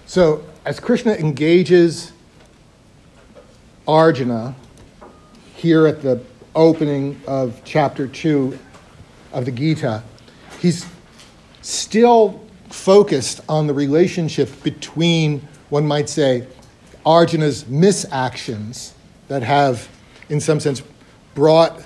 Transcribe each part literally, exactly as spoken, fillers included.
So as Krishna engages Arjuna here at the opening of chapter two of the Gita, he's still focused on the relationship between, one might say, Arjuna's misactions that have, in some sense, brought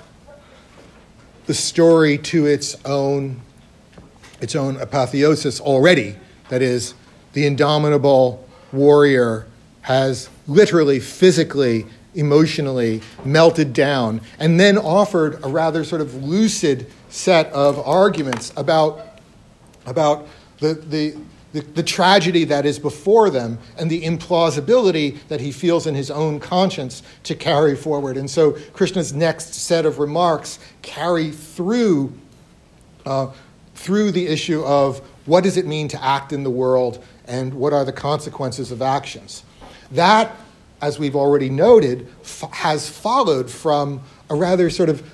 the story to its own, its own apotheosis already. That is, the indomitable warrior has literally, physically, emotionally melted down, and then offered a rather sort of lucid set of arguments about, about the, the, the, the tragedy that is before them and the implausibility that he feels in his own conscience to carry forward. And so Krishna's next set of remarks carry through, uh, through the issue of what does it mean to act in the world and what are the consequences of actions. That, as we've already noted, f- has followed from a rather sort of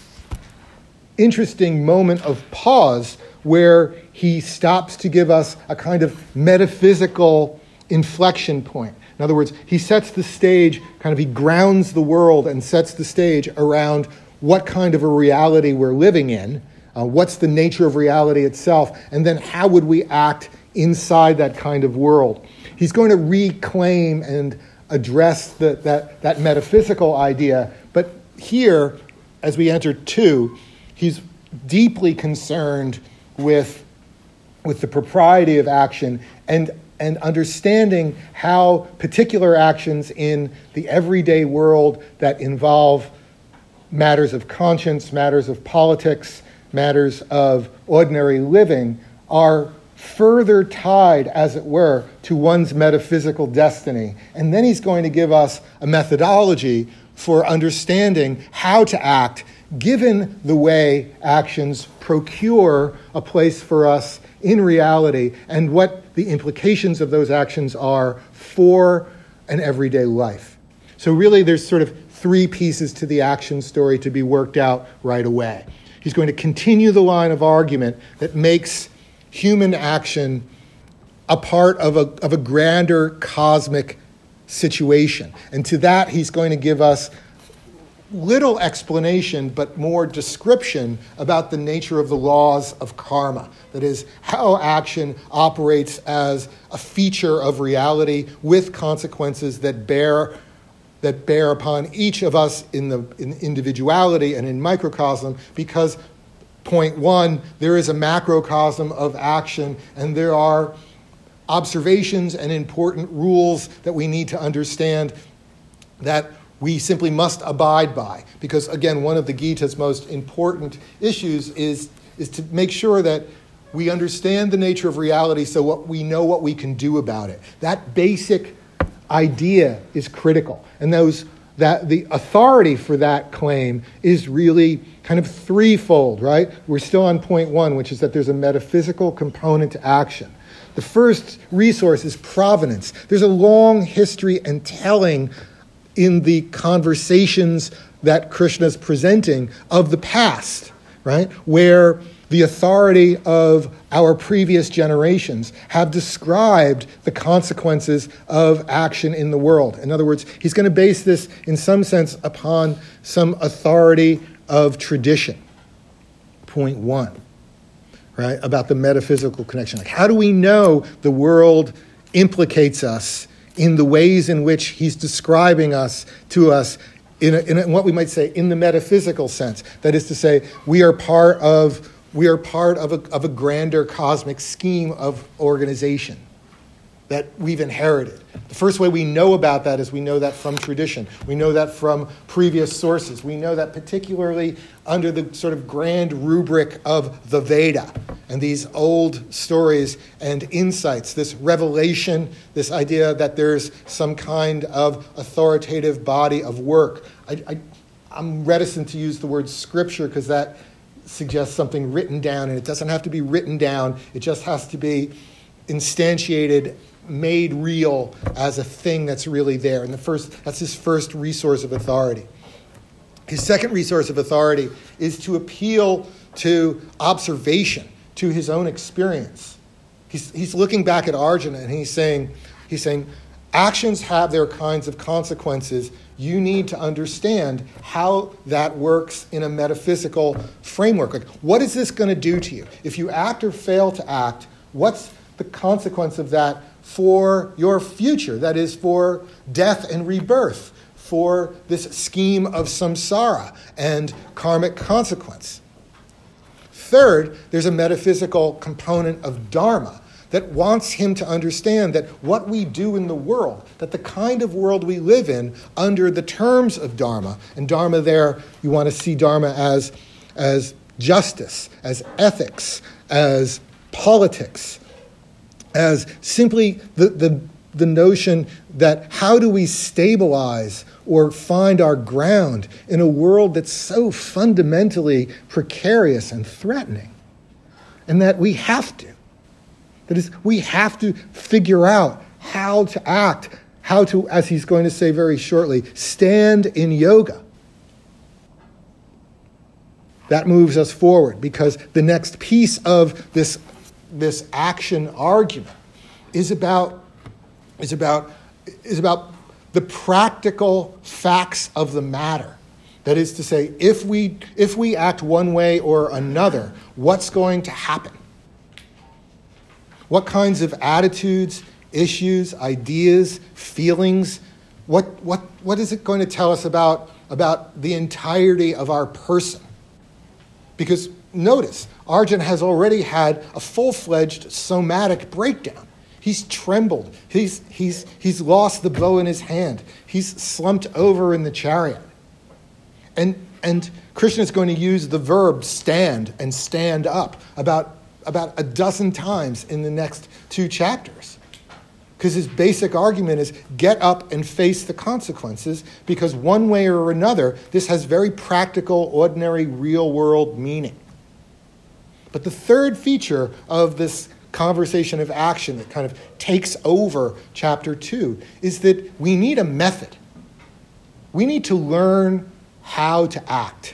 interesting moment of pause where he stops to give us a kind of metaphysical inflection point. In other words, he sets the stage, kind of he grounds the world and sets the stage around what kind of a reality we're living in, uh, what's the nature of reality itself, and then how would we act inside that kind of world. He's going to reclaim and address the, that, that metaphysical idea, but here, as we enter two, he's deeply concerned with, with the propriety of action and, and understanding how particular actions in the everyday world that involve matters of conscience, matters of politics, matters of ordinary living are further tied, as it were, to one's metaphysical destiny. And then he's going to give us a methodology for understanding how to act, given the way actions procure a place for us in reality and what the implications of those actions are for an everyday life. So really there's sort of three pieces to the action story to be worked out right away. He's going to continue the line of argument that makes human action a part of a, of a grander cosmic situation. And to that, he's going to give us little explanation, but more description about the nature of the laws of karma. That is, how action operates as a feature of reality with consequences that bear that bear upon each of us in the in individuality and in microcosm, because point one, there is a macrocosm of action, and there are observations and important rules that we need to understand that we simply must abide by. Because, again, one of the Gita's most important issues is, is to make sure that we understand the nature of reality so what we know what we can do about it. That basic idea is critical. And those that the authority for that claim is really kind of threefold, right? We're still on point one, which is that there's a metaphysical component to action. The first resource is provenance. There's a long history and telling in the conversations that Krishna's presenting of the past, right? Where the authority of our previous generations have described the consequences of action in the world. In other words, he's going to base this in some sense upon some authority of tradition. Point one, right? About the metaphysical connection. Like, how do we know the world implicates us in the ways in which he's describing us to us in, a, in, a, in what we might say in the metaphysical sense? That is to say, we are part of We are part of a, of a grander cosmic scheme of organization that we've inherited. The first way we know about that is we know that from tradition. We know that from previous sources. We know that particularly under the sort of grand rubric of the Veda and these old stories and insights, this revelation, this idea that there's some kind of authoritative body of work. I, I, I'm reticent to use the word scripture because that suggests something written down, and it doesn't have to be written down. It just has to be instantiated, made real as a thing that's really there. And the first, that's his first resource of authority. His second resource of authority is to appeal to observation, to his own experience. He's, he's looking back at Arjuna and he's saying, he's saying, actions have their kinds of consequences. You need to understand how that works in a metaphysical framework. Like, what is this going to do to you? If you act or fail to act, what's the consequence of that for your future? That is, for death and rebirth, for this scheme of samsara and karmic consequence. Third, there's a metaphysical component of dharma that wants him to understand that what we do in the world, that the kind of world we live in under the terms of dharma, and dharma there, you want to see dharma as, as justice, as ethics, as politics, as simply the, the, the notion that how do we stabilize or find our ground in a world that's so fundamentally precarious and threatening, and that we have to. That is, we have to figure out how to act, how to, as he's going to say very shortly, stand in yoga. That moves us forward because the next piece of this, this action argument is about, is about, is about the practical facts of the matter. That is to say, if we, if we act one way or another, what's going to happen? What kinds of attitudes, issues, ideas, feelings, what, what, what is it going to tell us about, about the entirety of our person? Because notice, Arjuna has already had a full-fledged somatic breakdown. He's trembled. He's, he's, he's lost the bow in his hand. He's slumped over in the chariot. And, and Krishna is going to use the verb stand and stand up about about a dozen times in the next two chapters. Because his basic argument is get up and face the consequences, because one way or another, this has very practical, ordinary, real-world meaning. But the third feature of this conversation of action that kind of takes over chapter two is that we need a method. We need to learn how to act.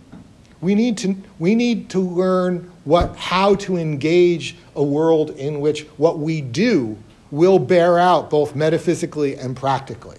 We need to, we need to learn what, how to engage a world in which what we do will bear out both metaphysically and practically.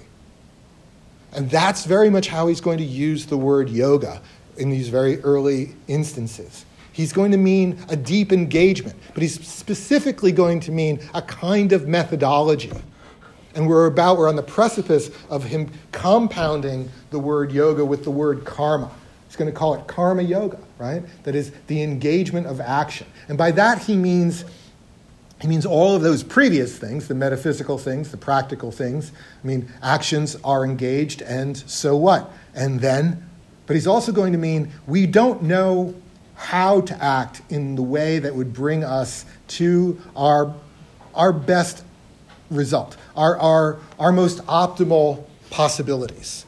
And that's very much how he's going to use the word yoga in these very early instances. He's going to mean a deep engagement, but he's specifically going to mean a kind of methodology. And we're about, we're on the precipice of him compounding the word yoga with the word karma. He's going to call it karma yoga, right? That is the engagement of action. And by that he means he means all of those previous things, the metaphysical things, the practical things. I mean, actions are engaged, and so what? And then, but he's also going to mean we don't know how to act in the way that would bring us to our, our best result, our, our, our most optimal possibilities.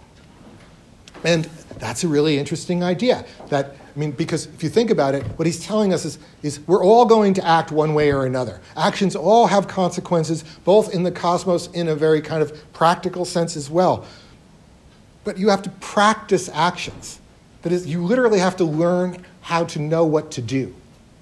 And that's a really interesting idea. That, I mean, because if you think about it, what he's telling us is, is we're all going to act one way or another. Actions all have consequences, both in the cosmos in a very kind of practical sense as well. But you have to practice actions. That is, you literally have to learn how to know what to do.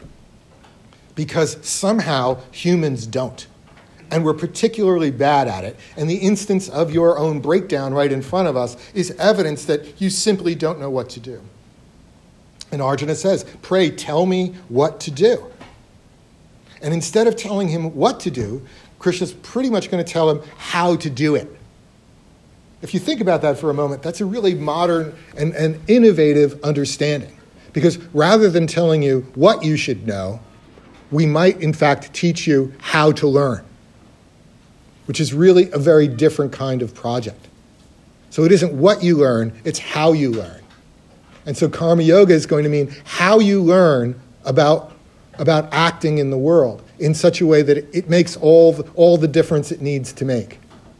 Because somehow humans don't. And we're particularly bad at it. And the instance of your own breakdown right in front of us is evidence that you simply don't know what to do. And Arjuna says, pray, tell me what to do. And instead of telling him what to do, Krishna's pretty much going to tell him how to do it. If you think about that for a moment, that's a really modern and, and innovative understanding. Because rather than telling you what you should know, we might, in fact, teach you how to learn, which is really a very different kind of project. So it isn't what you learn, it's how you learn. And so karma yoga is going to mean how you learn about, about acting in the world in such a way that it, it makes all the, all the difference it needs to make.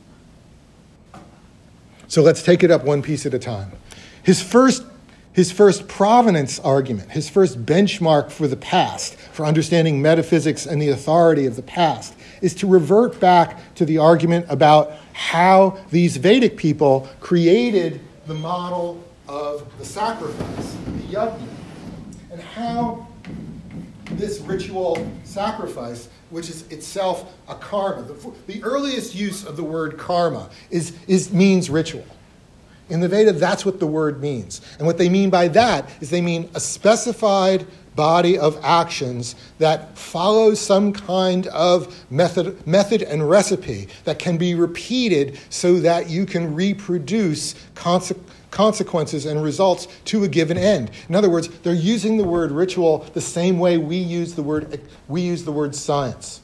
So let's take it up one piece at a time. His first, his first provenance argument, his first benchmark for the past, for understanding metaphysics and the authority of the past, is to revert back to the argument about how these Vedic people created the model of the sacrifice, the yajna, and how this ritual sacrifice which is itself a karma. The, the earliest use of the word karma is, is means ritual. In the Veda, that's what the word means. And what they mean by that is they mean a specified body of actions that follows some kind of method, method and recipe that can be repeated so that you can reproduce conse- consequences and results to a given end. In other words, they're using the word ritual the same way we use the word we use the word science.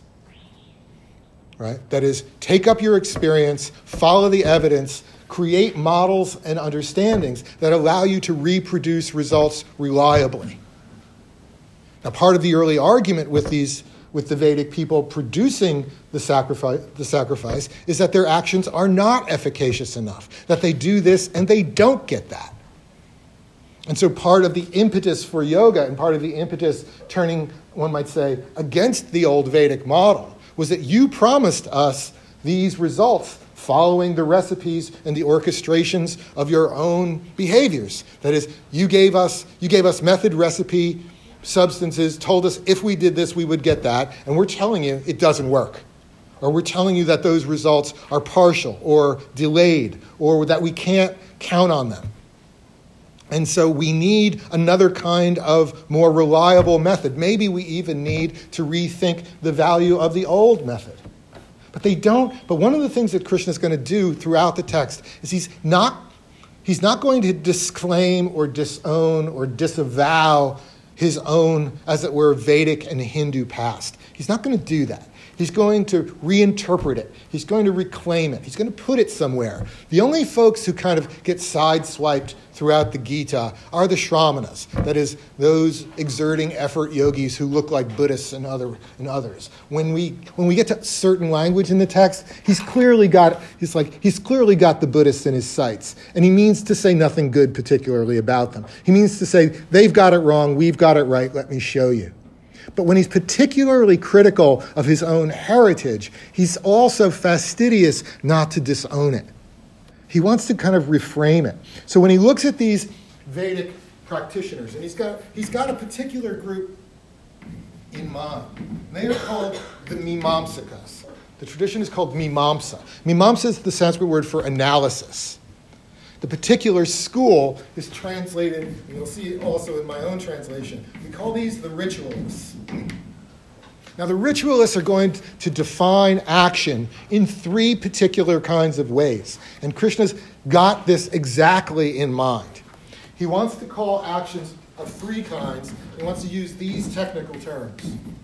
Right? That is, take up your experience, follow the evidence, create models and understandings that allow you to reproduce results reliably. Now, part of the early argument with these, with the Vedic people producing the sacrifice, the sacrifice, is that their actions are not efficacious enough, that they do this and they don't get that. And so part of the impetus for yoga and part of the impetus turning, one might say, against the old Vedic model was that you promised us these results following the recipes and the orchestrations of your own behaviors. That is, you gave us, you gave us method, recipe, substances, told us if we did this, we would get that, and we're telling you it doesn't work. Or we're telling you that those results are partial or delayed or that we can't count on them. And so we need another kind of more reliable method. Maybe we even need to rethink the value of the old method. But they don't. But one of the things that Krishna is going to do throughout the text is he's not, he's not going to disclaim or disown or disavow his own, as it were, Vedic and Hindu past. He's not going to do that. He's going to reinterpret it. He's going to reclaim it. He's going to put it somewhere. The only folks who kind of get sideswiped throughout the Gita are the Shramanas, that is, those exerting effort yogis who look like Buddhists and other and others. When we when we get to certain language in the text, he's clearly got he's like he's clearly got the Buddhists in his sights, and he means to say nothing good particularly about them. He means to say they've got it wrong, we've got it right. Let me show you. But when he's particularly critical of his own heritage, he's also fastidious not to disown it. He wants to kind of reframe it. So when he looks at these Vedic practitioners, and he's got he's got a particular group in mind. They are called the Mimamsakas. The tradition is called Mimamsa. Mimamsa is the Sanskrit word for analysis. The particular school is translated, and you'll see it also in my own translation. We call these the ritualists. Now, the ritualists are going to define action in three particular kinds of ways. And Krishna's got this exactly in mind. He wants to call actions of three kinds. He wants to use these technical terms.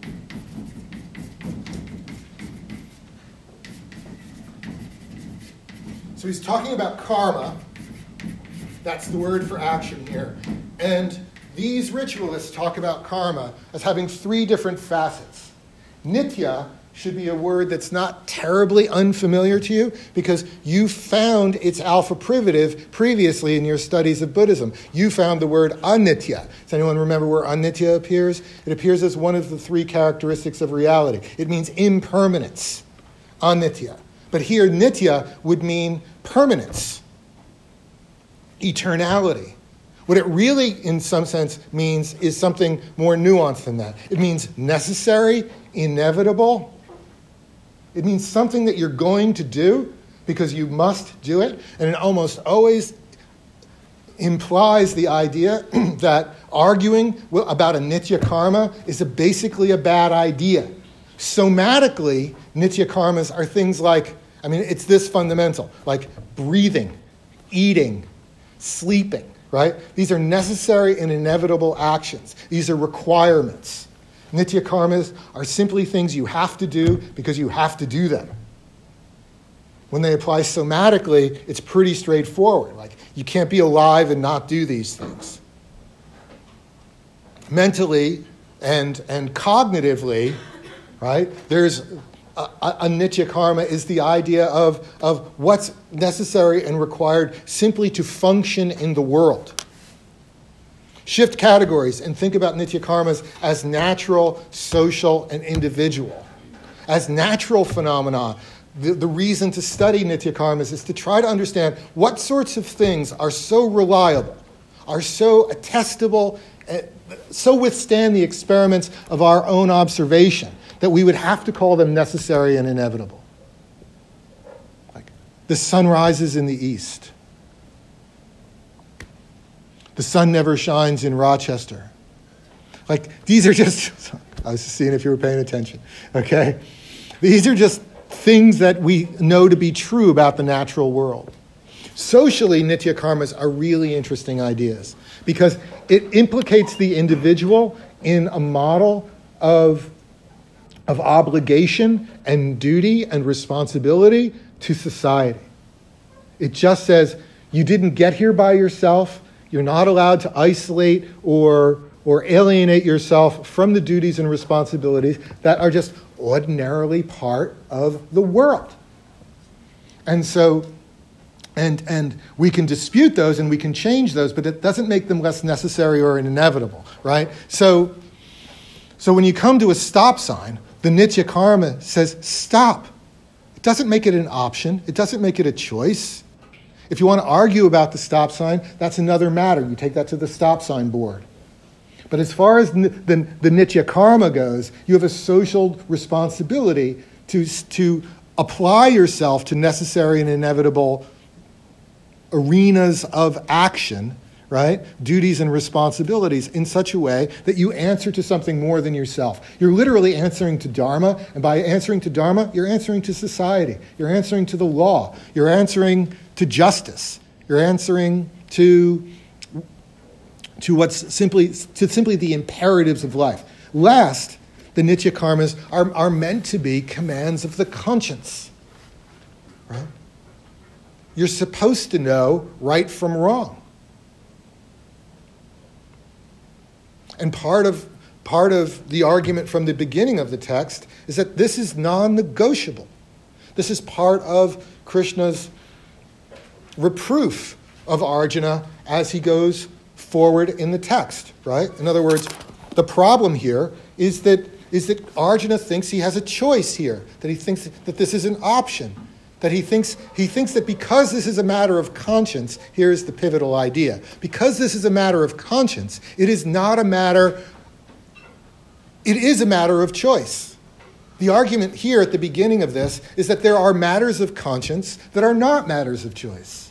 So he's talking about karma. That's the word for action here. And these ritualists talk about karma as having three different facets. Nitya should be a word that's not terribly unfamiliar to you because you found its alpha privative previously in your studies of Buddhism. You found the word anitya. Does anyone remember where anitya appears? It appears as one of the three characteristics of reality. It means impermanence, anitya. But here, nitya would mean permanence, eternality. What it really, in some sense, means is something more nuanced than that. It means necessary, inevitable. It means something that you're going to do because you must do it. And it almost always implies the idea that arguing about a nitya karma is a basically a bad idea. Somatically, nitya karmas are things like, I mean, it's this fundamental, like breathing, eating, sleeping. Right? These are necessary and inevitable actions. These are requirements. Nitya karmas are simply things you have to do because you have to do them. When they apply somatically, it's pretty straightforward. Like, you can't be alive and not do these things. Mentally and, and cognitively, right, there's a, a, a nitya karma is the idea of, of what's necessary and required simply to function in the world. Shift categories and think about nitya karmas as natural, social, and individual. As natural phenomena, the, the reason to study nitya karmas is to try to understand what sorts of things are so reliable, are so attestable, uh, so withstand the experiments of our own observation, that we would have to call them necessary and inevitable. Like, the sun rises in the east. The sun never shines in Rochester. Like, these are just, I was just seeing if you were paying attention, okay? These are just things that we know to be true about the natural world. Socially, nitya karmas are really interesting ideas because it implicates the individual in a model of, of obligation and duty and responsibility to society. It just says, you didn't get here by yourself. You're not allowed to isolate or, or alienate yourself from the duties and responsibilities that are just ordinarily part of the world. And so, and, and we can dispute those and we can change those, but it doesn't make them less necessary or inevitable, right? So, so when you come to a stop sign, the nitya karma says stop. It doesn't make it an option. It doesn't make it a choice. If you want to argue about the stop sign, that's another matter. You take that to the stop sign board. But as far as the, the, the nitya karma goes, you have a social responsibility to, to apply yourself to necessary and inevitable arenas of action, right? Duties and responsibilities in such a way that you answer to something more than yourself. You're literally answering to dharma, and by answering to dharma, you're answering to society. You're answering to the law. You're answering to justice. You're answering to, to what's simply to simply the imperatives of life. Last, the nitya karmas are, are meant to be commands of the conscience. Right? You're supposed to know right from wrong. And part of, part of the argument from the beginning of the text is that this is non-negotiable. This is part of Krishna's reproof of Arjuna as he goes forward in the text, right? In other words, the problem here is that, is that Arjuna thinks he has a choice here, that he thinks that this is an option. That he thinks he thinks that because this is a matter of conscience, here's the pivotal idea. Because this is a matter of conscience, it is not a matter, it is a matter of choice. The argument here at the beginning of this is that there are matters of conscience that are not matters of choice.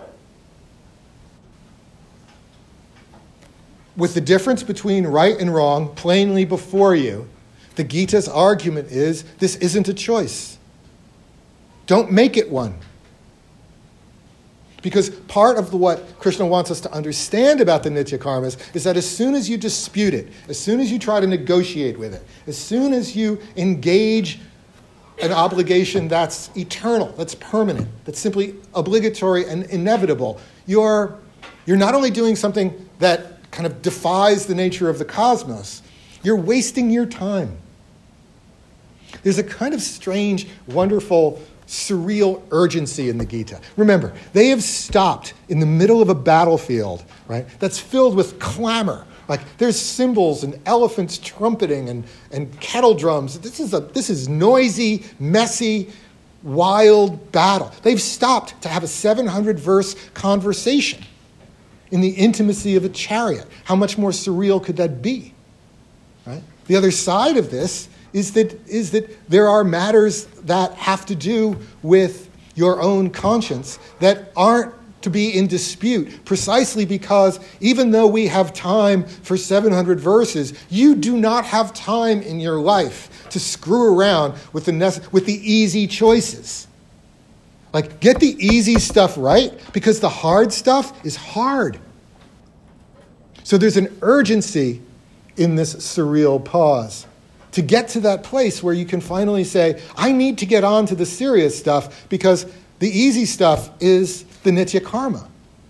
With the difference between right and wrong plainly before you, the Gita's argument is this isn't a choice. Don't make it one. Because part of the, what Krishna wants us to understand about the nitya karmas is that as soon as you dispute it, as soon as you try to negotiate with it, as soon as you engage an obligation that's eternal, that's permanent, that's simply obligatory and inevitable, you're, you're not only doing something that kind of defies the nature of the cosmos, you're wasting your time. There's a kind of strange, wonderful, surreal urgency in the Gita. Remember, they have stopped in the middle of a battlefield, right, that's filled with clamor. Like, there's cymbals and elephants trumpeting and, and kettle drums. This is a this is noisy, messy, wild battle. They've stopped to have a seven hundred verse conversation in the intimacy of a chariot. How much more surreal could that be? Right? The other side of this is that is that there are matters that have to do with your own conscience that aren't to be in dispute, precisely because even though we have time for seven hundred verses, you do not have time in your life to screw around with the nece- with the easy choices. Like, get the easy stuff right, because the hard stuff is hard. So there's an urgency in this surreal pause to get to that place where you can finally say, I need to get on to the serious stuff because the easy stuff is the nitya karma.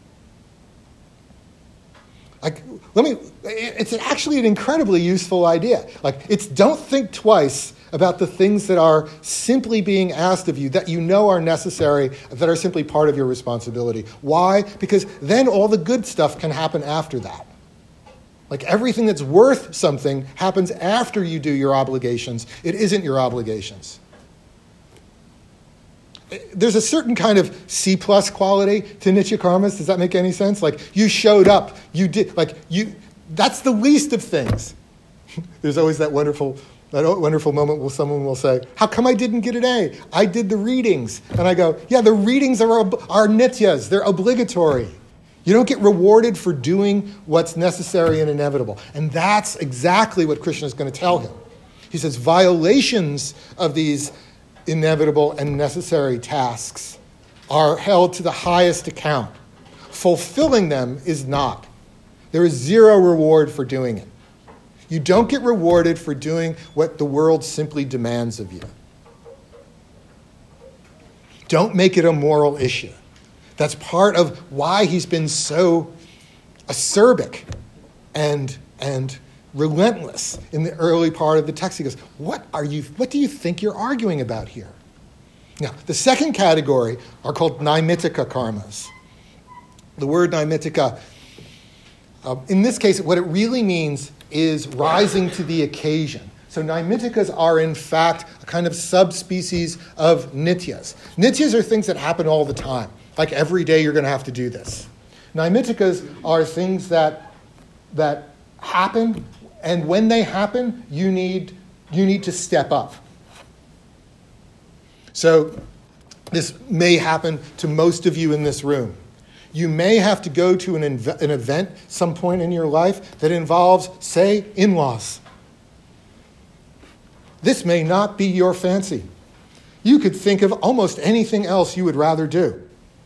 Like, let me, it's actually an incredibly useful idea. Like, it's don't think twice about the things that are simply being asked of you that you know are necessary, that are simply part of your responsibility. Why? Because then all the good stuff can happen after that. Like, everything that's worth something happens after you do your obligations. It isn't your obligations. There's a certain kind of C plus quality to nitya karmas. Does that make any sense? Like, you showed up, you did, like, you, that's the least of things. There's always that wonderful that wonderful moment where someone will say, how come I didn't get an A? I did the readings. And I go, yeah, the readings are, are nityas. They're obligatory. You don't get rewarded for doing what's necessary and inevitable. And that's exactly what Krishna is going to tell him. He says violations of these inevitable and necessary tasks are held to the highest account. Fulfilling them is not. There is zero reward for doing it. You don't get rewarded for doing what the world simply demands of you. Don't make it a moral issue. That's part of why he's been so acerbic and, and relentless in the early part of the text. He goes, what are you, what do you think you're arguing about here? Now, the second category are called naimittika karmas. The word naimittika, uh, in this case, what it really means is rising to the occasion. So naimittikas are, in fact, a kind of subspecies of nityas. Nityas are things that happen all the time. Like every day you're going to have to do this. Naimittikas are things that, that happen, and when they happen, you need, you need to step up. So this may happen to most of you in this room. You may have to go to an, inv- an event some point in your life that involves, say, in-laws. This may not be your fancy. You could think of almost anything else you would rather do.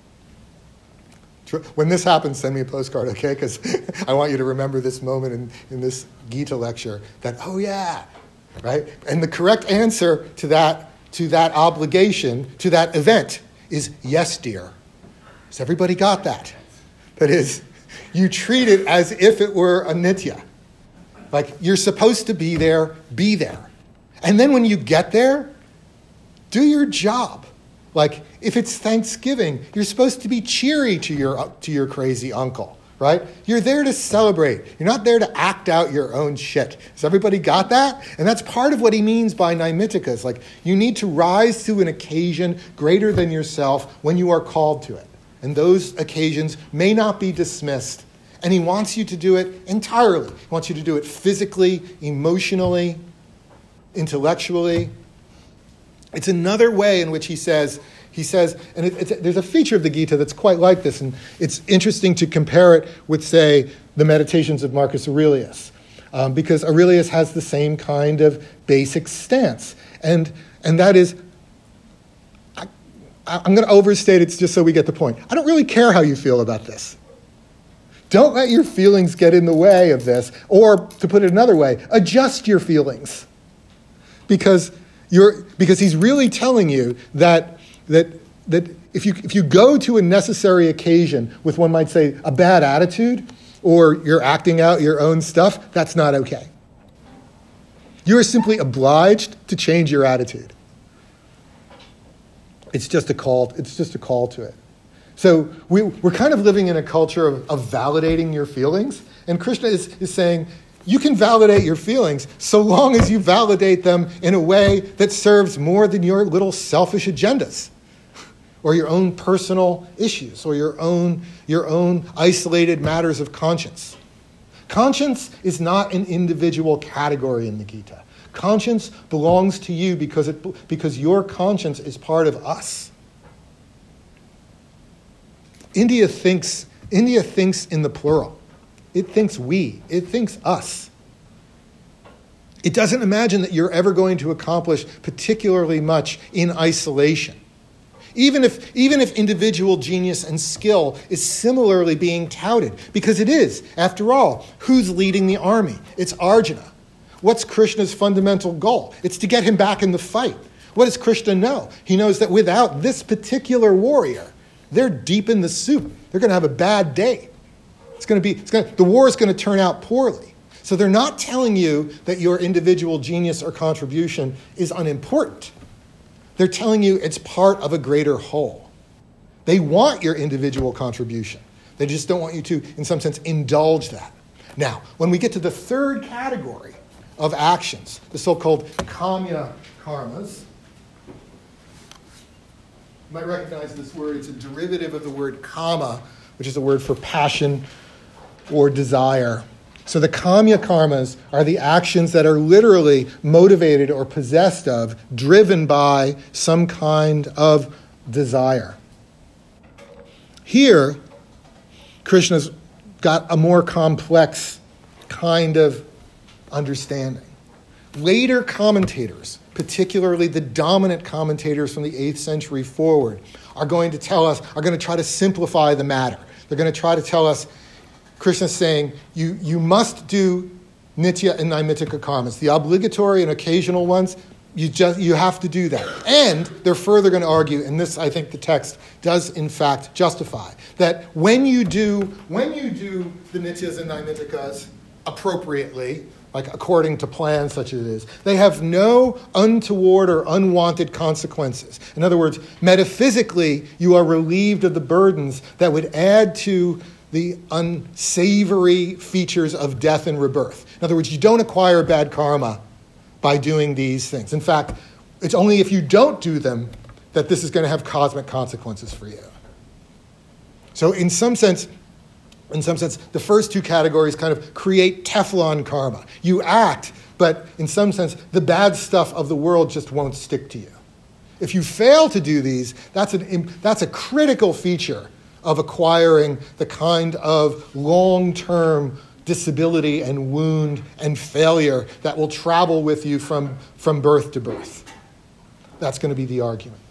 When this happens, send me a postcard, okay? Because I want you to remember this moment in, in this Gita lecture that, oh yeah, right? And the correct answer to that, to that obligation, to that event is yes, dear. Has everybody got that? That is, you treat it as if it were a nitya. Like, you're supposed to be there, be there. And then when you get there, do your job. Like, if it's Thanksgiving, you're supposed to be cheery to your to your crazy uncle, right? You're there to celebrate. You're not there to act out your own shit. Has everybody got that? And that's part of what he means by naimittikas. Like, you need to rise to an occasion greater than yourself when you are called to it. And those occasions may not be dismissed. And he wants you to do it entirely. He wants you to do it physically, emotionally, intellectually. It's another way in which he says, he says, and it, it's, there's a feature of the Gita that's quite like this, and it's interesting to compare it with, say, the Meditations of Marcus Aurelius, um, because Aurelius has the same kind of basic stance, and and that is, I, I'm going to overstate it just so we get the point. I don't really care how you feel about this. Don't let your feelings get in the way of this, or to put it another way, adjust your feelings, because you're because he's really telling you that that that if you if you go to a necessary occasion with, one might say, a bad attitude, or you're acting out your own stuff, that's not okay. You are simply obliged to change your attitude. It's just a call. It's just a call to it. So we, we're kind of living in a culture of, of validating your feelings, and Krishna is, is saying, you can validate your feelings so long as you validate them in a way that serves more than your little selfish agendas or your own personal issues or your own, your own isolated matters of conscience. Conscience is not an individual category in the Gita. Conscience belongs to you because, it, because your conscience is part of us. India thinks, India thinks in the plural. It thinks we. It thinks us. It doesn't imagine that you're ever going to accomplish particularly much in isolation. Even if, even if individual genius and skill is similarly being touted, because it is. After all, who's leading the army? It's Arjuna. What's Krishna's fundamental goal? It's to get him back in the fight. What does Krishna know? He knows that without this particular warrior, they're deep in the soup. They're going to have a bad day. It's going to be, it's going to, the war is going to turn out poorly. So they're not telling you that your individual genius or contribution is unimportant. They're telling you it's part of a greater whole. They want your individual contribution. They just don't want you to, in some sense, indulge that. Now, when we get to the third category of actions, the so-called kamya karmas, you might recognize this word. It's a derivative of the word kama, which is a word for passion or desire. So the kamya karmas are the actions that are literally motivated or possessed of, driven by some kind of desire. Here, Krishna's got a more complex kind of understanding. Later commentators, particularly the dominant commentators from the eighth century forward, are going to tell us, are going to try to simplify the matter. They're going to try to tell us, Krishna's saying, you, you must do nitya and naimittika karmas. The obligatory and occasional ones, you just you have to do that. And they're further going to argue, and this I think the text does in fact justify, that when you do when you do the nityas and naimittikas appropriately, like according to plan such as it is, they have no untoward or unwanted consequences. In other words, metaphysically, you are relieved of the burdens that would add to the unsavory features of death and rebirth. In other words, you don't acquire bad karma by doing these things. In fact, it's only if you don't do them that this is going to have cosmic consequences for you. So in some sense, in some sense, the first two categories kind of create Teflon karma. You act, but in some sense, the bad stuff of the world just won't stick to you. If you fail to do these, that's, an, that's a critical feature of acquiring the kind of long-term disability and wound and failure that will travel with you from, from birth to birth. That's going to be the argument.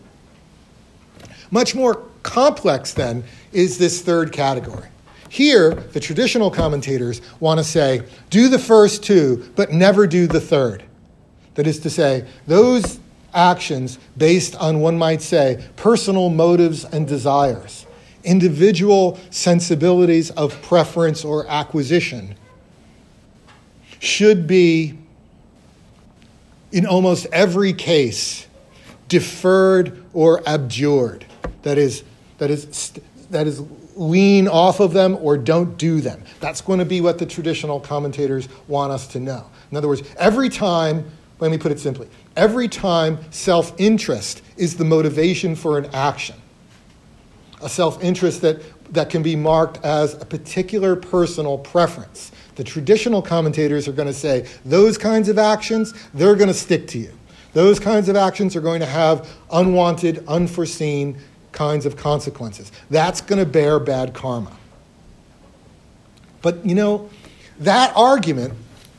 Much more complex, then, is this third category. Here, the traditional commentators want to say, do the first two, but never do the third. That is to say, those actions based on, one might say, personal motives and desires, individual sensibilities of preference or acquisition, should be, in almost every case, deferred or abjured. That is, that is, that is, lean off of them or don't do them. That's going to be what the traditional commentators want us to know. In other words, every time, let me put it simply, every time self-interest is the motivation for an action, a self-interest that, that can be marked as a particular personal preference, the traditional commentators are going to say those kinds of actions, they're going to stick to you. Those kinds of actions are going to have unwanted, unforeseen kinds of consequences. That's going to bear bad karma. But, you know, that argument,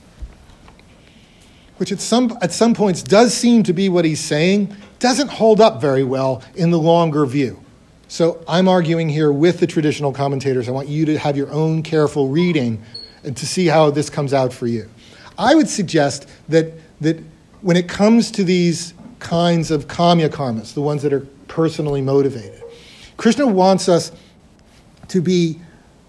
which at some, at some points does seem to be what he's saying, doesn't hold up very well in the longer view. So I'm arguing here with the traditional commentators. I want you to have your own careful reading and to see how this comes out for you. I would suggest that, that when it comes to these kinds of kamya karmas, the ones that are personally motivated, Krishna wants us to be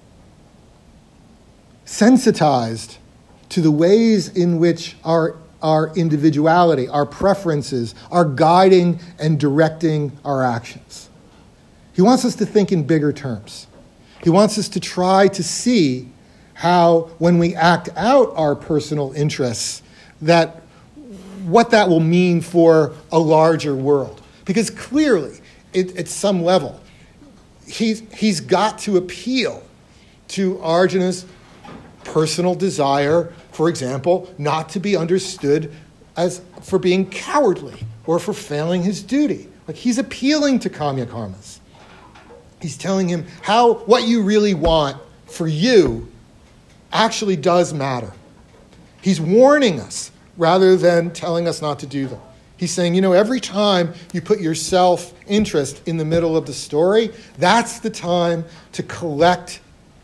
sensitized to the ways in which our, our individuality, our preferences, are guiding and directing our actions. He wants us to think in bigger terms. He wants us to try to see how, when we act out our personal interests, that what that will mean for a larger world. Because clearly, it, at some level, he's, he's got to appeal to Arjuna's personal desire, for example, not to be understood as for being cowardly or for failing his duty. Like, he's appealing to kamya karmas. He's telling him how what you really want for you actually does matter. He's warning us rather than telling us not to do them. He's saying, you know, every time you put your self-interest in the middle of the story, that's the time to collect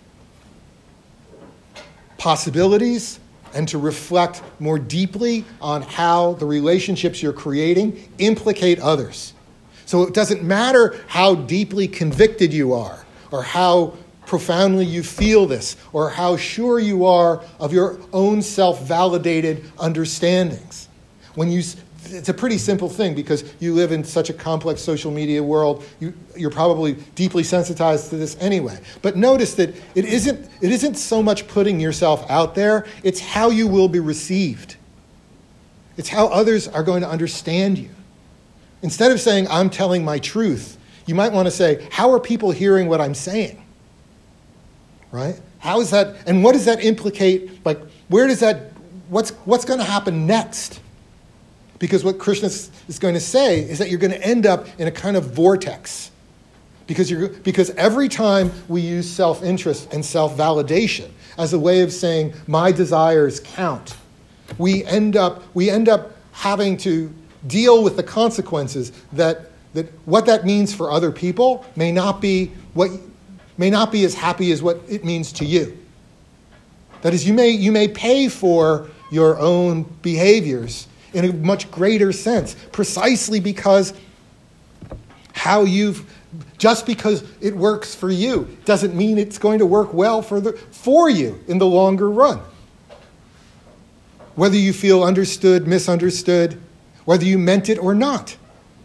possibilities and to reflect more deeply on how the relationships you're creating implicate others. So it doesn't matter how deeply convicted you are, or how profoundly you feel this, or how sure you are of your own self-validated understandings. When you, it's a pretty simple thing because you live in such a complex social media world. You, you're probably deeply sensitized to this anyway. But notice that it isn't, it isn't so much putting yourself out there, it's how you will be received. It's how others are going to understand you. Instead of saying, I'm telling my truth, you might want to say, how are people hearing what I'm saying? right? How is that, and what does that implicate? Like, where does that, what's, what's going to happen next? Because what Krishna is going to say is that you're going to end up in a kind of vortex. Because, you're, because every time we use self-interest and self-validation as a way of saying, my desires count, we end up, we end up having to deal with the consequences that, that what that means for other people may not be what may not be as happy as what it means to you. That is, you may, you may pay for your own behaviors in a much greater sense, precisely because how you've, just because it works for you doesn't mean it's going to work well for, the, for you in the longer run. Whether you feel understood, misunderstood, whether you meant it or not.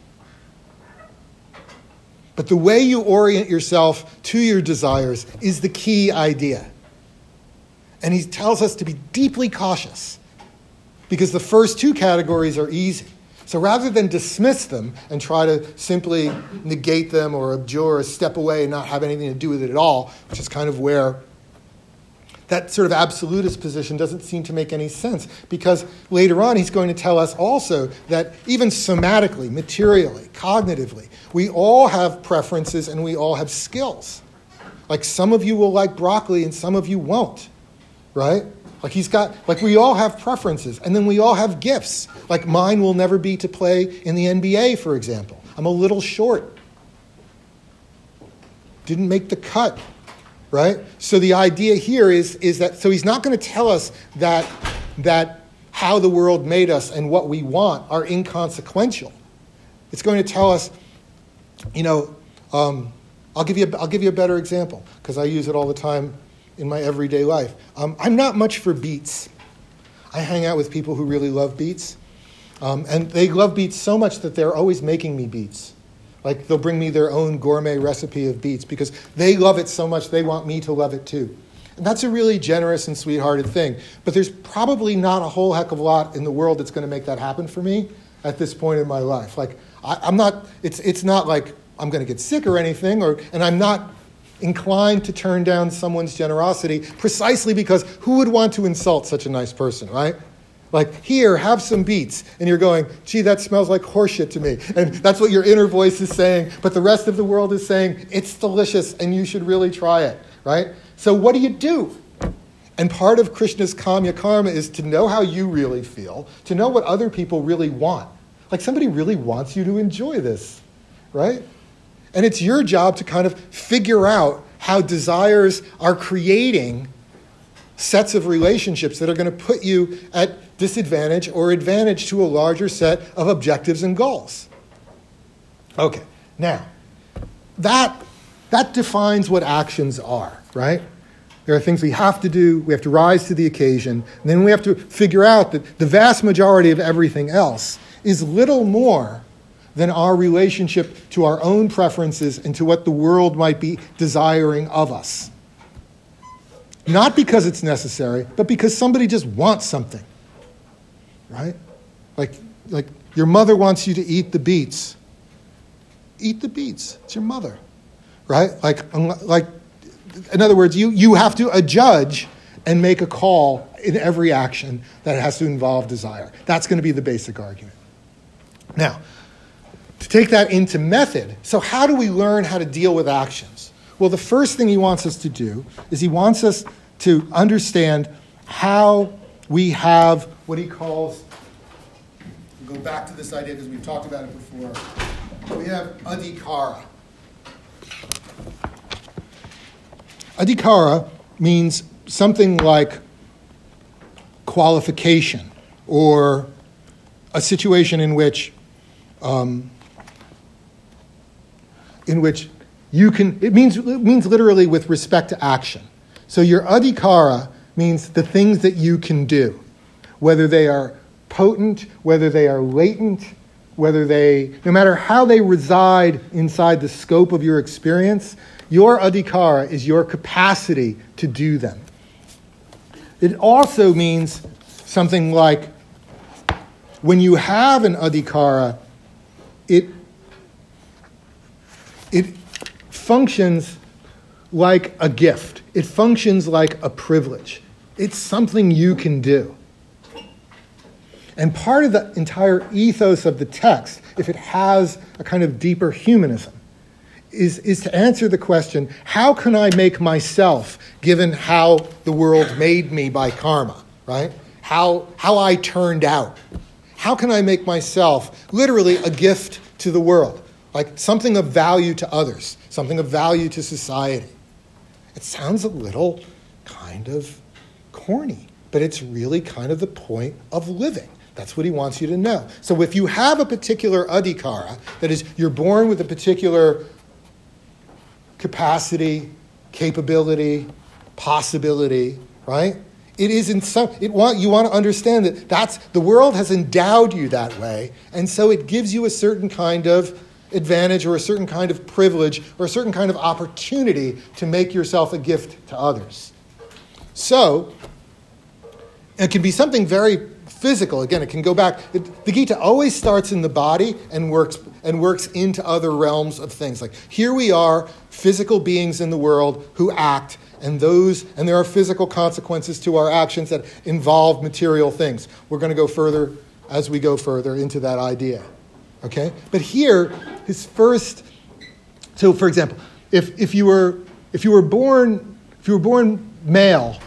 But the way you orient yourself to your desires is the key idea. And he tells us to be deeply cautious because the first two categories are easy. So rather than dismiss them and try to simply negate them or abjure or step away and not have anything to do with it at all, which is kind of where that sort of absolutist position doesn't seem to make any sense, because later on he's going to tell us also that even somatically, materially, cognitively, we all have preferences and we all have skills. Like some of you will like broccoli and some of you won't, right? Like he's got, like we all have preferences, and then we all have gifts. Like mine will never be to play in the N B A, for example. I'm a little short. Didn't make the cut. Right? So the idea here is, is that, so he's not going to tell us that, that how the world made us and what we want are inconsequential. It's going to tell us, you know, um, I'll give you a, I'll give you a better example because I use it all the time in my everyday life. Um, I'm not much for beets. I hang out with people who really love beets. Um, and they love beets so much that they're always making me beets. Like they'll bring me their own gourmet recipe of beets because they love it so much they want me to love it too. And that's a really generous and sweethearted thing. But there's probably not a whole heck of a lot in the world that's going to make that happen for me at this point in my life. Like I, I'm not, it's it's not like I'm going to get sick or anything, or and I'm not inclined to turn down someone's generosity precisely because who would want to insult such a nice person, right? Like, here, have some beets. And you're going, gee, that smells like horseshit to me. And that's what your inner voice is saying. But the rest of the world is saying, it's delicious and you should really try it, right? So what do you do? And part of Krishna's Kamya Karma is to know how you really feel, to know what other people really want. Like, somebody really wants you to enjoy this, right? And it's your job to kind of figure out how desires are creating sets of relationships that are going to put you at disadvantage or advantage to a larger set of objectives and goals. Okay, now, that, that defines what actions are, right? There are things we have to do, we have to rise to the occasion, and then we have to figure out that the vast majority of everything else is little more than our relationship to our own preferences and to what the world might be desiring of us. Not because it's necessary, but because somebody just wants something, right? Like, like your mother wants you to eat the beets. Eat the beets. It's your mother, right? Like, like, in other words, you, you have to adjudge and make a call in every action that has to involve desire. That's going to be the basic argument. Now, to take that into method, so how do we learn how to deal with actions? Well, the first thing he wants us to do is he wants us to understand how we have what he calls, we'll go back to this idea because we've talked about it before, we have adhikara. Adhikara means something like qualification or a situation in which um, in which you can, it means, it means literally with respect to action. So your adhikara means the things that you can do, whether they are potent, whether they are latent, whether they, no matter how they reside inside the scope of your experience, your adhikara is your capacity to do them. It also means something like when you have an adhikara, it, it functions like a gift. it functions like a privilege. It's something you can do. And part of the entire ethos of the text, if it has a kind of deeper humanism, is, is to answer the question, how can I make myself, given how the world made me by karma, right? How, how I turned out. How can I make myself literally a gift to the world? Like something of value to others, something of value to society. It sounds a little kind of corny, but it's really kind of the point of living. That's what he wants you to know. So if you have a particular adhikara, that is, you're born with a particular capacity, capability, possibility, right? It is in some, it want, you want to understand that that's, the world has endowed you that way, and so it gives you a certain kind of advantage or a certain kind of privilege or a certain kind of opportunity to make yourself a gift to others. So, it can be something very physical. Again, it can go back. It, the Gita always starts in the body and works and works into other realms of things. Like here we are, physical beings in the world who act, and those and there are physical consequences to our actions that involve material things. We're going to go further as we go further into that idea. Okay? But here, his first. So, for example, if if you were if you were born if you were born male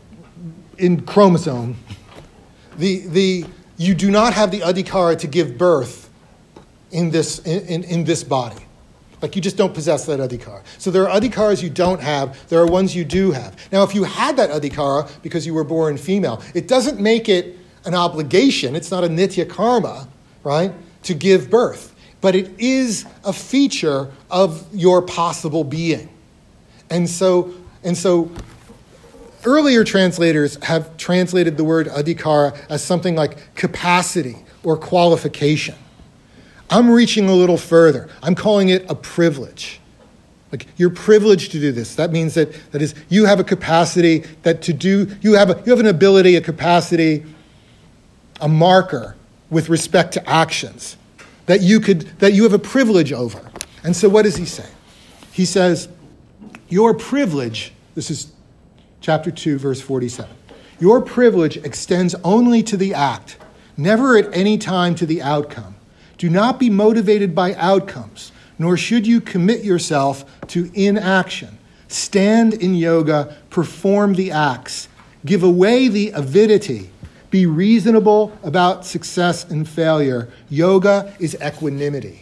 in chromosome. The the you do not have the adhikara to give birth in this in, in, in this body. Like you just don't possess that adhikara. So there are adhikaras you don't have, there are ones you do have. Now if you had that adhikara because you were born female, it doesn't make it an obligation, it's not a nitya karma, right, to give birth. But it is a feature of your possible being. And so and so earlier translators have translated the word adhikara as something like capacity or qualification. I'm reaching a little further. I'm calling it a privilege. Like you're privileged to do this. That means that that is you have a capacity that to do you have a you have an ability, a capacity, a marker with respect to actions that you could that you have a privilege over. And so what does he say? He says, your privilege, this is Chapter two, verse forty-seven. Your privilege extends only to the act, never at any time to the outcome. Do not be motivated by outcomes, nor should you commit yourself to inaction. Stand in yoga, perform the acts, give away the avidity, be reasonable about success and failure. Yoga is equanimity.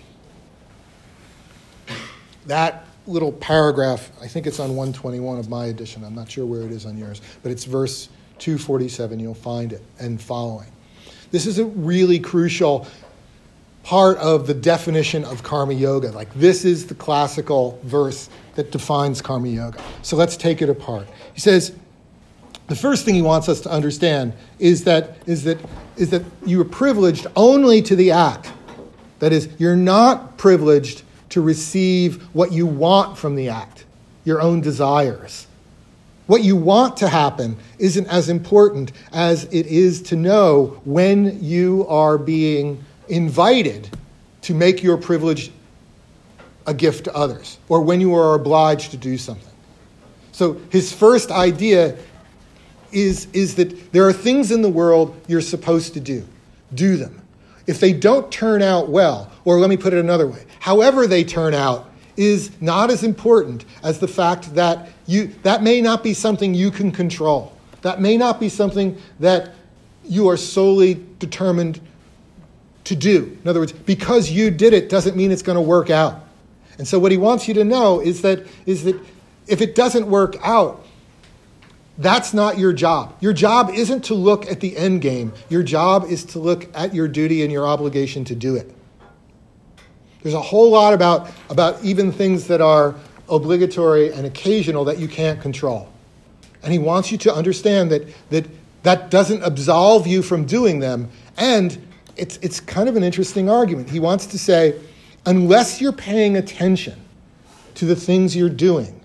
That little paragraph, I think it's on one twenty-one of my edition. I'm not sure where it is on yours, but it's verse two forty-seven. You'll find it and following. This is a really crucial part of the definition of karma yoga. Like this is the classical verse that defines karma yoga. So let's take it apart. He says, the first thing he wants us to understand is that is that is that you are privileged only to the act. That is, you're not privileged to receive what you want from the act, your own desires. What you want to happen isn't as important as it is to know when you are being invited to make your privilege a gift to others, or when you are obliged to do something. So his first idea is, is that there are things in the world you're supposed to do. Do them. If they don't turn out well, or let me put it another way, however they turn out is not as important as the fact that you that may not be something you can control. That may not be something that you are solely determined to do. In other words, because you did it doesn't mean it's going to work out. And so what he wants you to know is that is that if it doesn't work out, that's not your job. Your job isn't to look at the end game. Your job is to look at your duty and your obligation to do it. There's a whole lot about, about even things that are obligatory and occasional that you can't control. And he wants you to understand that that, that doesn't absolve you from doing them. And it's it's kind of an interesting argument. He wants to say, unless you're paying attention to the things you're doing,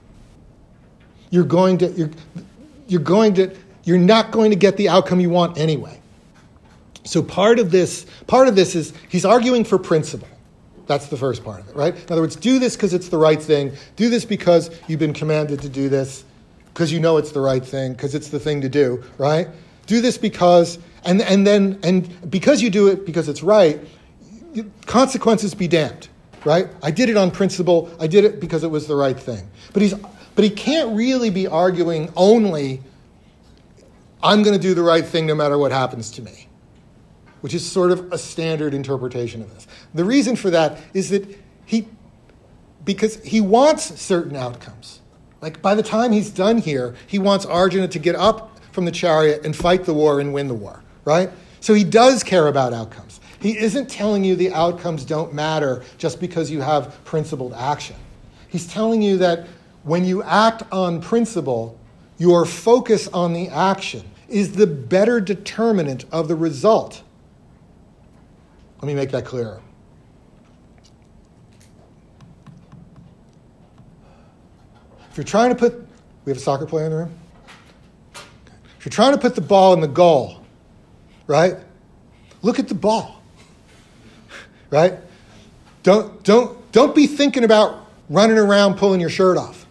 you're going to you're you're going to you're not going to get the outcome you want anyway. So part of this part of this is he's arguing for principle. That's the first part of it, right? In other words, do this because it's the right thing. Do this because you've been commanded to do this. because you know it's the right thing, because it's the thing to do, right? Do this because, and and then, and because you do it because it's right, consequences be damned, right? I did it on principle. I did it because it was the right thing. But he's, but he can't really be arguing only, I'm going to do the right thing no matter what happens to me, which is sort of a standard interpretation of this. The reason for that is that he, because he wants certain outcomes. Like by the time he's done here, he wants Arjuna to get up from the chariot and fight the war and win the war, right? So he does care about outcomes. He isn't telling you the outcomes don't matter just because you have principled action. He's telling you that when you act on principle, your focus on the action is the better determinant of the result. Let me make that clearer. If you're trying to put, we have a soccer player in the room? If you're trying to put the ball in the goal, right? Look at the ball, right? Don't, don't, don't be thinking about running around pulling your shirt off,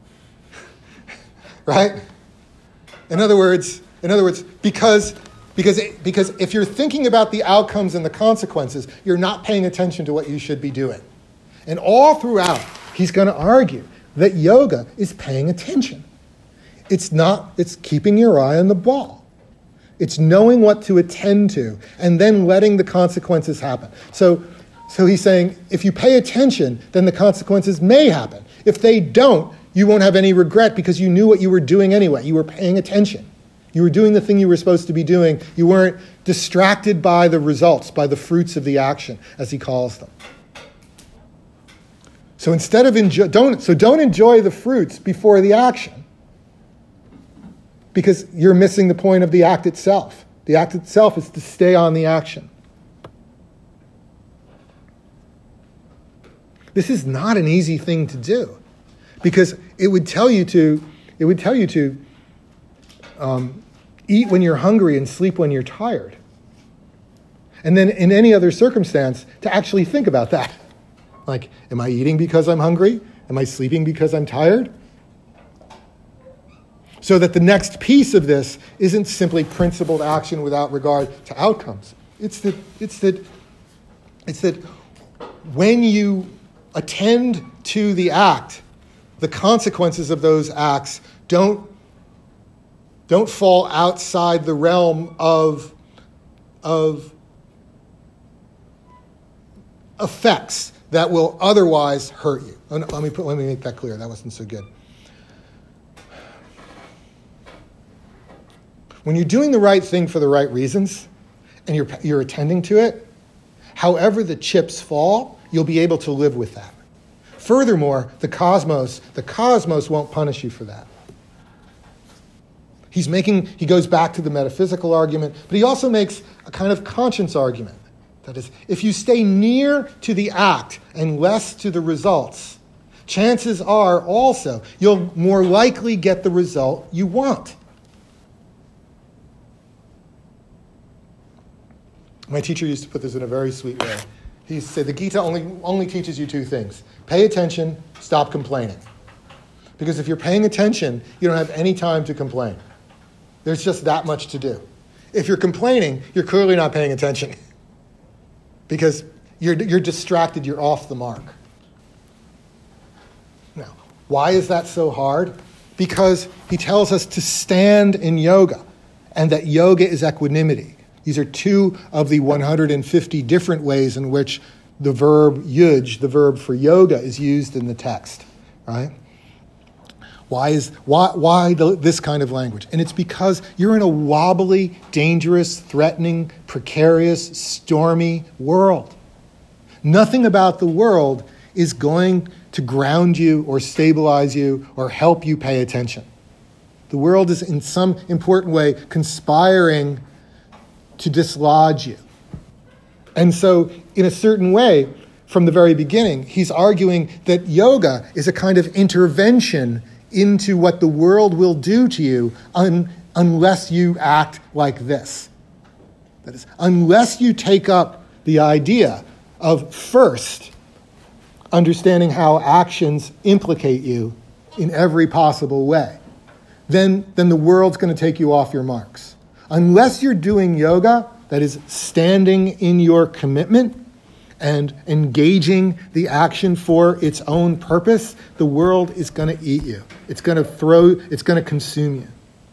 right? In other words, in other words, because, because, because if you're thinking about the outcomes and the consequences, you're not paying attention to what you should be doing. And all throughout, he's going to argue that yoga is paying attention. It's not, it's keeping your eye on the ball. It's knowing what to attend to and then letting the consequences happen. So, so he's saying, if you pay attention, then the consequences may happen. If they don't, you won't have any regret because you knew what you were doing anyway. You were paying attention. You were doing the thing you were supposed to be doing. You weren't distracted by the results, by the fruits of the action, as he calls them. So instead of enjoy, don't so don't enjoy the fruits before the action, because you're missing the point of the act itself. The act itself is to stay on the action. This is not an easy thing to do, because it would tell you to it would tell you to um, eat when you're hungry and sleep when you're tired, and then in any other circumstance to actually think about that. Like, am I eating because I'm hungry? Am I sleeping because I'm tired? So that the next piece of this isn't simply principled action without regard to outcomes. It's that, it's that, it's that when you attend to the act, the consequences of those acts don't, don't fall outside the realm of, of effects that will otherwise hurt you. Oh, no, let me put, let me make that clear. That wasn't so good. When you're doing the right thing for the right reasons, and you're you're attending to it, however the chips fall, you'll be able to live with that. Furthermore, the cosmos, the cosmos won't punish you for that. He's making, he goes back to the metaphysical argument, but he also makes a kind of conscience argument. That is, if you stay near to the act and less to the results, chances are also you'll more likely get the result you want. My teacher used to put this in a very sweet way. He said the Gita only, only teaches you two things. Pay attention, stop complaining. Because if you're paying attention, you don't have any time to complain. There's just that much to do. If you're complaining, you're clearly not paying attention. Because you're, you're distracted, you're off the mark. Now, why is that so hard? Because he tells us to stand in yoga, and that yoga is equanimity. These are two of the one hundred fifty different ways in which the verb yuj, the verb for yoga, is used in the text, right? Why is why why the, this kind of language? And it's because you're in a wobbly, dangerous, threatening, precarious, stormy world. Nothing about the world is going to ground you or stabilize you or help you pay attention. The world is in some important way conspiring to dislodge you. And so, in a certain way, from the very beginning, he's arguing that yoga is a kind of intervention into what the world will do to you un, unless you act like this. That is, unless you take up the idea of first understanding how actions implicate you in every possible way. then, then the world's going to take you off your marks. Unless you're doing yoga, that is standing in your commitment and engaging the action for its own purpose, the world is going to eat you. It's going to throw, it's going to consume you.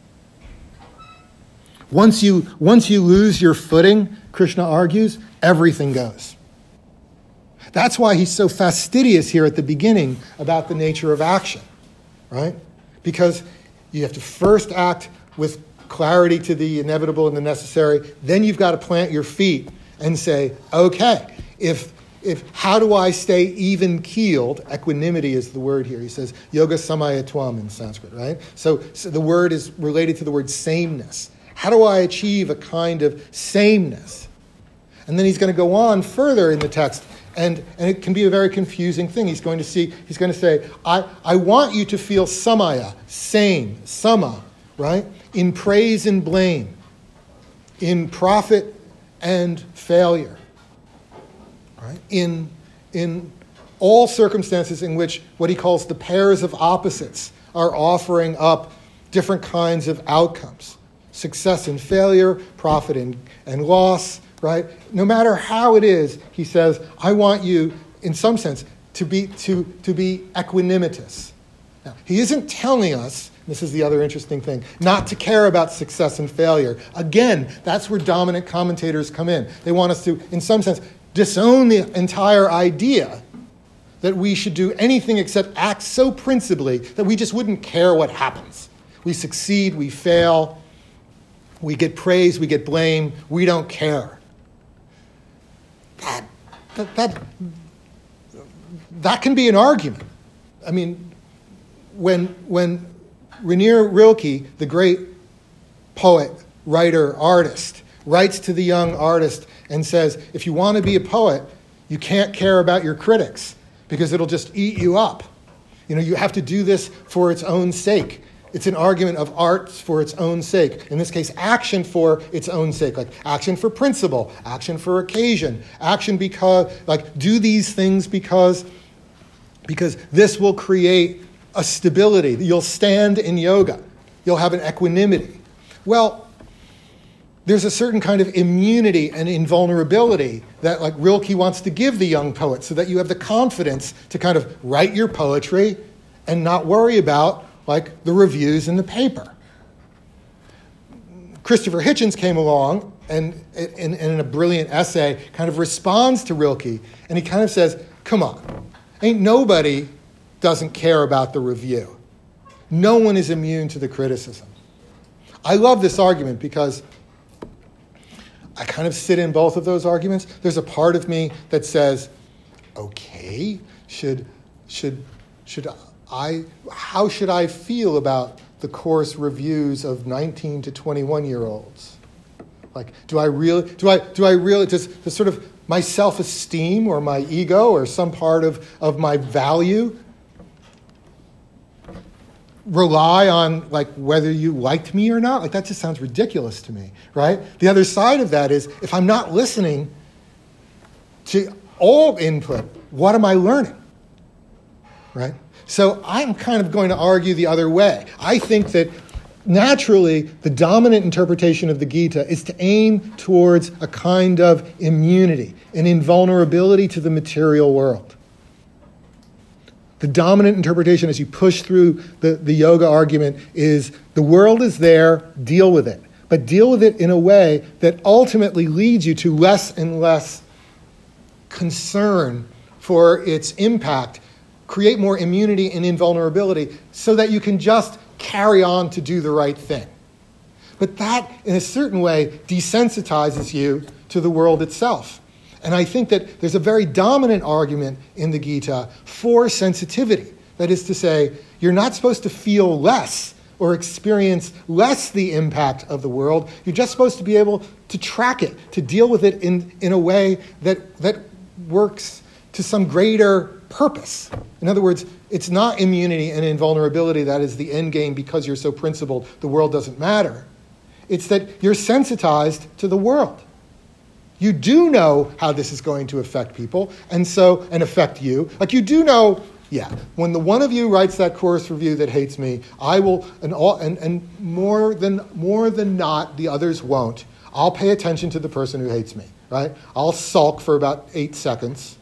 Once you, once you lose your footing, Krishna argues, everything goes. That's why he's so fastidious here at the beginning about the nature of action, right? Because you have to first act with clarity to the inevitable and the necessary. Then you've got to plant your feet and say, okay, if if how do I stay even-keeled? Equanimity is the word here. He says, yoga samayatvam in Sanskrit, right? So, so the word is related to the word sameness. How do I achieve a kind of sameness? And then he's going to go on further in the text, and, and it can be a very confusing thing. He's going to see, he's going to say, I, I want you to feel samaya, same, sama, right? In praise and blame, in profit and failure, right? In, in all circumstances in which what he calls the pairs of opposites are offering up different kinds of outcomes. Success and failure, profit and, and loss, right? No matter how it is, he says, I want you, in some sense, to be, to, to be equanimitous. Now, he isn't telling us, this is the other interesting thing, not to care about success and failure. Again, that's where dominant commentators come in. They want us to, in some sense, disown the entire idea that we should do anything except act so principally that we just wouldn't care what happens. We succeed, we fail, we get praise, we get blame, we don't care. That, that, that, that can be an argument. I mean, when, when Rainier Rilke, the great poet, writer, artist, writes to the young artist and says, if you want to be a poet, you can't care about your critics because it'll just eat you up. You know, you have to do this for its own sake. It's an argument of art for its own sake. In this case, action for its own sake, like action for principle, action for occasion, action because, like, do these things because, because this will create a stability. You'll stand in yoga. You'll have an equanimity. Well, there's a certain kind of immunity and invulnerability that, like, Rilke wants to give the young poet so that you have the confidence to kind of write your poetry and not worry about, like, the reviews in the paper. Christopher Hitchens came along and, and, and in a brilliant essay kind of responds to Rilke, and he kind of says, come on, ain't nobody doesn't care about the review. No one is immune to the criticism. I love this argument because I kind of sit in both of those arguments. There's a part of me that says, okay, should should should I how should I feel about the course reviews of nineteen to twenty-one year olds? Like, do I really do I do I really does, does sort of my self-esteem or my ego or some part of, of my value rely on, like, whether you liked me or not? Like, that just sounds ridiculous to me, right? The other side of that is, if I'm not listening to all input, what am I learning, right? So I'm kind of going to argue the other way. I think that naturally the dominant interpretation of the Gita is to aim towards a kind of immunity, an invulnerability to the material world. The dominant interpretation as you push through the, the yoga argument is the world is there, deal with it. But deal with it in a way that ultimately leads you to less and less concern for its impact. Create more immunity and invulnerability so that you can just carry on to do the right thing. But that, in a certain way, desensitizes you to the world itself. And I think that there's a very dominant argument in the Gita for sensitivity. That is to say, you're not supposed to feel less or experience less the impact of the world. You're just supposed to be able to track it, to deal with it in, in a way that, that works to some greater purpose. In other words, it's not immunity and invulnerability that is the end game because you're so principled, the world doesn't matter. It's that you're sensitized to the world. You do know how this is going to affect people, and so and affect you. Like, you do know Yeah. When the one of you writes that course review that hates me, I will, and all, and, and more than more than not, the others won't. I'll pay attention to the person who hates me, right? I'll sulk for about eight seconds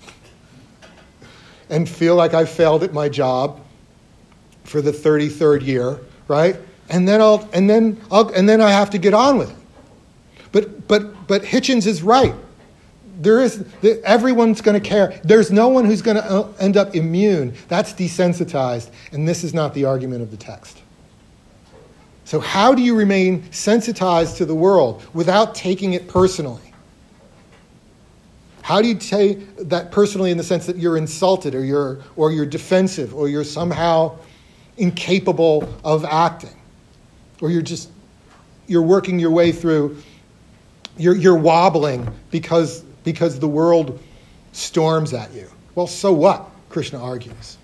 and feel like I failed at my job for the thirty-third year, right? And then I'll, and then I'll, and then I have to get on with it. But but but Hitchens is right. There is everyone's going to care. There's no one who's going to end up immune. That's desensitized, and this is not the argument of the text. So how do you remain sensitized to the world without taking it personally? How do you take that personally in the sense that you're insulted or you're or you're defensive or you're somehow incapable of acting, or you're just you're working your way through, you're you're wobbling because because the world storms at you? Well, so what? Krishna argues.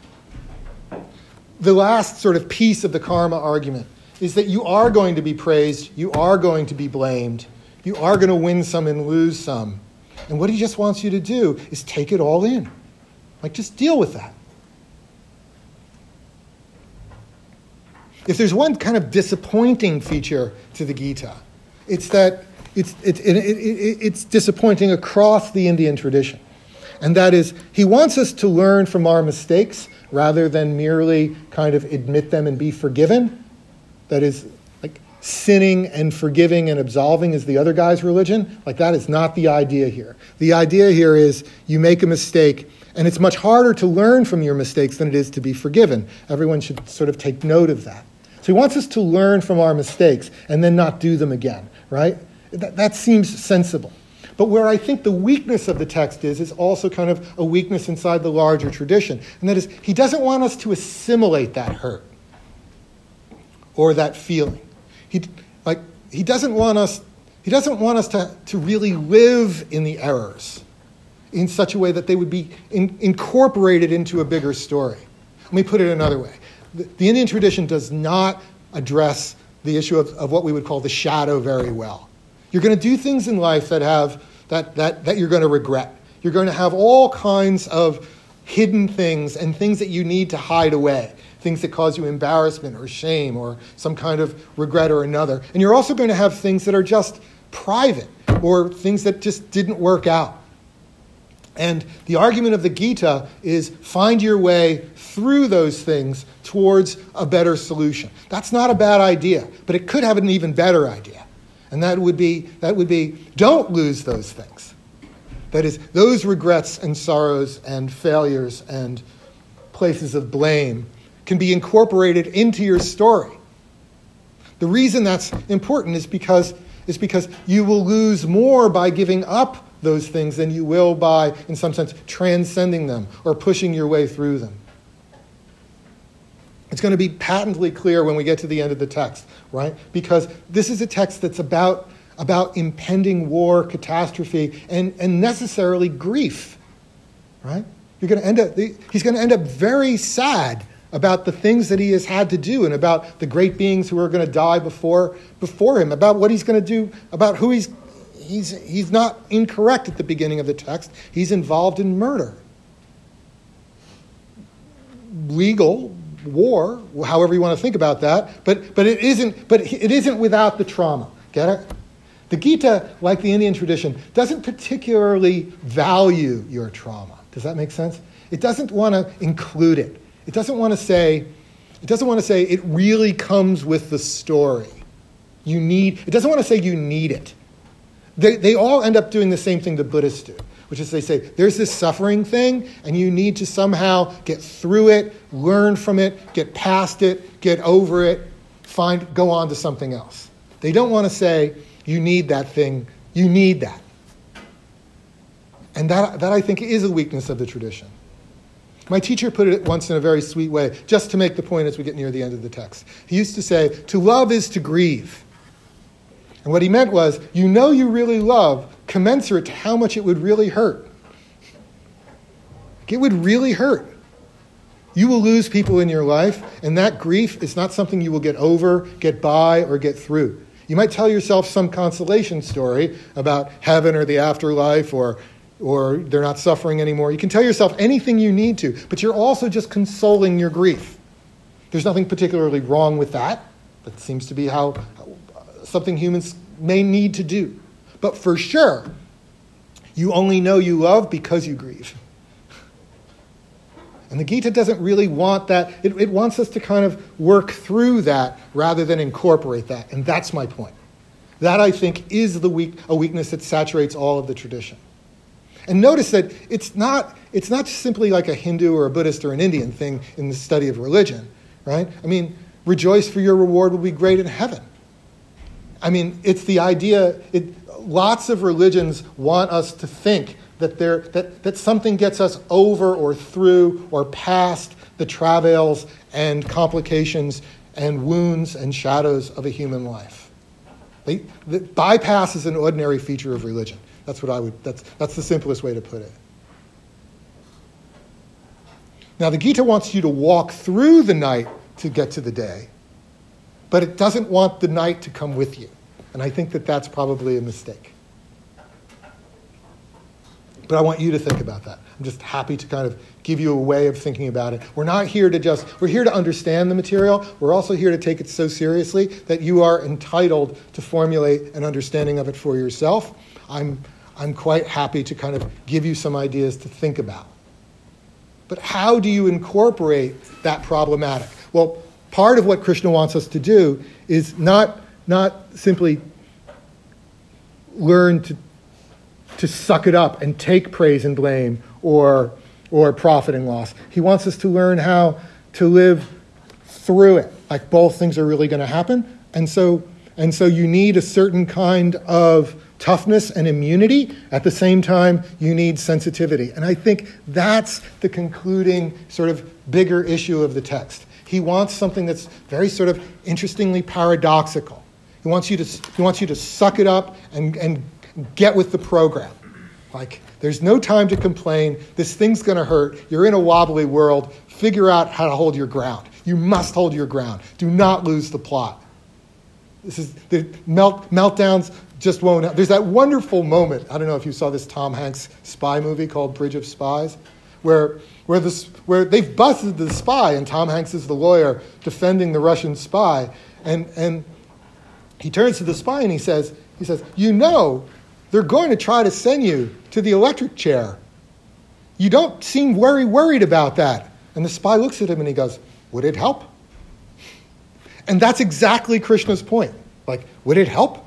The last sort of piece of the karma argument is that you are going to be praised, you are going to be blamed, you are going to win some and lose some. And what he just wants you to do is take it all in. Like, just deal with that. If there's one kind of disappointing feature to the Gita, it's that it's, it, it, it, it, it's disappointing across the Indian tradition. And that is, he wants us to learn from our mistakes rather than merely kind of admit them and be forgiven. That is, like, sinning and forgiving and absolving is the other guy's religion. Like, that is not the idea here. The idea here is you make a mistake, and it's much harder to learn from your mistakes than it is to be forgiven. Everyone should sort of take note of that. So he wants us to learn from our mistakes and then not do them again, right? That, that seems sensible. But where I think the weakness of the text is, is also kind of a weakness inside the larger tradition. And that is, he doesn't want us to assimilate that hurt or that feeling. He, like, he doesn't want us, he doesn't want us to, to really live in the errors in such a way that they would be in, incorporated into a bigger story. Let me put it another way. The, the Indian tradition does not address the issue of, of what we would call the shadow very well. You're going to do things in life that have that, that, that you're going to regret. You're going to have all kinds of hidden things and things that you need to hide away, things that cause you embarrassment or shame or some kind of regret or another. And you're also going to have things that are just private or things that just didn't work out. And the argument of the Gita is find your way through those things towards a better solution. That's not a bad idea, but it could have an even better idea. And that would be, that would be, don't lose those things. That is, those regrets and sorrows and failures and places of blame can be incorporated into your story. The reason that's important is because, is because you will lose more by giving up those things than you will by, in some sense, transcending them or pushing your way through them. It's going to be patently clear when we get to the end of the text, right? Because this is a text that's about, about impending war, catastrophe, and, and necessarily grief, right? You're going to end up, he's going to end up very sad about the things that he has had to do and about the great beings who are going to die before, before him, about what he's going to do, about who he's, he's, he's not incorrect at the beginning of the text. He's involved in murder. Legal war, however you want to think about that, but but it isn't but it isn't without the trauma. Get it? The Gita, like the Indian tradition, doesn't particularly value your trauma. Does that make sense? It doesn't want to include it. It doesn't want to say it doesn't want to say it really comes with the story. You need it doesn't want to say you need it. They they all end up doing the same thing the Buddhists do, which is they say, there's this suffering thing, and you need to somehow get through it, learn from it, get past it, get over it, find, go on to something else. They don't want to say, you need that thing, you need that. And that, that I think, is a weakness of the tradition. My teacher put it once in a very sweet way, just to make the point as we get near the end of the text. He used to say, to love is to grieve. And what he meant was, you know you really love commensurate to how much it would really hurt. It would really hurt. You will lose people in your life, and that grief is not something you will get over, get by, or get through. You might tell yourself some consolation story about heaven or the afterlife or or they're not suffering anymore. You can tell yourself anything you need to, but you're also just consoling your grief. There's nothing particularly wrong with that. That seems to be how, how something humans may need to do. But for sure, you only know you love because you grieve. And the Gita doesn't really want that. It, it wants us to kind of work through that rather than incorporate that. And that's my point. That, I think, is the weak, a weakness that saturates all of the tradition. And notice that it's not, it's not simply like a Hindu or a Buddhist or an Indian thing in the study of religion, right? I mean, rejoice for your reward will be great in heaven. I mean, it's the idea, it, lots of religions want us to think that there that, that something gets us over or through or past the travails and complications and wounds and shadows of a human life. They, the bypass is an ordinary feature of religion. That's what I would. That's that's the simplest way to put it. Now, the Gita wants you to walk through the night to get to the day, but it doesn't want the night to come with you, and I think that that's probably a mistake. But I want you to think about that. I'm just happy to kind of give you a way of thinking about it. We're not here to just, we're here to understand the material. We're also here to take it so seriously that you are entitled to formulate an understanding of it for yourself. I'm, I'm quite happy to kind of give you some ideas to think about. But how do you incorporate that problematic? Well, part of what Krishna wants us to do is not, not simply learn to to suck it up and take praise and blame or or profit and loss. He wants us to learn how to live through it. Like both things are really going to happen. And so and so you need a certain kind of toughness and immunity. At the same time, you need sensitivity. And I think that's the concluding sort of bigger issue of the text. He wants something that's very sort of interestingly paradoxical. He wants you to he wants you to suck it up and and get with the program. Like, there's no time to complain. This thing's going to hurt. You're in a wobbly world. Figure out how to hold your ground. You must hold your ground. Do not lose the plot. This is the melt meltdowns just won't happen. There's that wonderful moment. I don't know if you saw this Tom Hanks spy movie called Bridge of Spies, where where this where they've busted the spy and Tom Hanks is the lawyer defending the Russian spy, and and he turns to the spy and he says he says, "You know, they're going to try to send you to the electric chair. You don't seem very worried about that." And the spy looks at him and he goes, "Would it help?" And that's exactly Krishna's point. Like, would it help?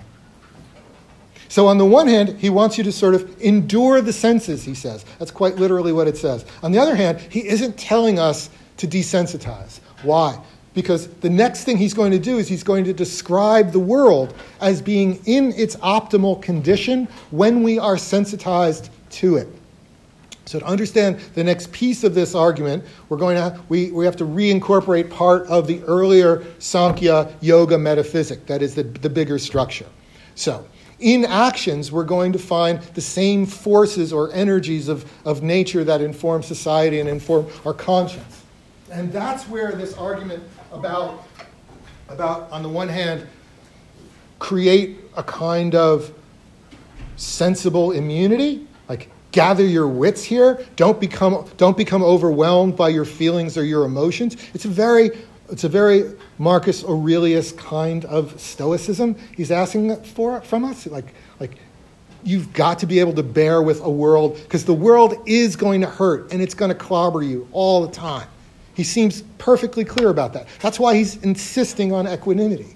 So on the one hand, he wants you to sort of endure the senses, he says. That's quite literally what it says. On the other hand, he isn't telling us to desensitize. Why? Because the next thing he's going to do is he's going to describe the world as being in its optimal condition when we are sensitized to it. So to understand the next piece of this argument, we're going to we, we have to reincorporate part of the earlier Sankhya yoga metaphysic, that is the, the bigger structure. So in actions, we're going to find the same forces or energies of, of nature that inform society and inform our conscience. And that's where this argument about, about, on the one hand, create a kind of sensible immunity, like gather your wits here, don't become don't become overwhelmed by your feelings or your emotions. It's a very it's a very Marcus Aurelius kind of stoicism he's asking for from us. Like like you've got to be able to bear with a world, because the world is going to hurt and it's going to clobber you all the time. He seems perfectly clear about that. That's why he's insisting on equanimity.